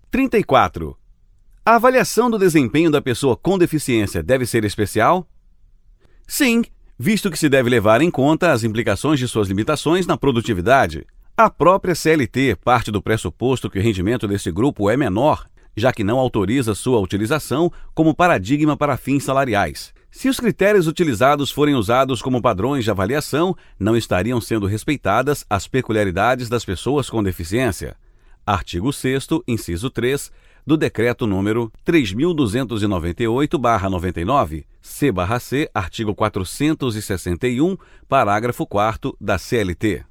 34. A avaliação do desempenho da pessoa com deficiência deve ser especial? Sim, visto que se deve levar em conta as implicações de suas limitações na produtividade. A própria CLT parte do pressuposto que o rendimento desse grupo é menor, já que não autoriza sua utilização como paradigma para fins salariais. Se os critérios utilizados forem usados como padrões de avaliação, não estariam sendo respeitadas as peculiaridades das pessoas com deficiência. Artigo 6º, inciso 3, do Decreto número 3.298/99, C/C, artigo 461, parágrafo 4º da CLT.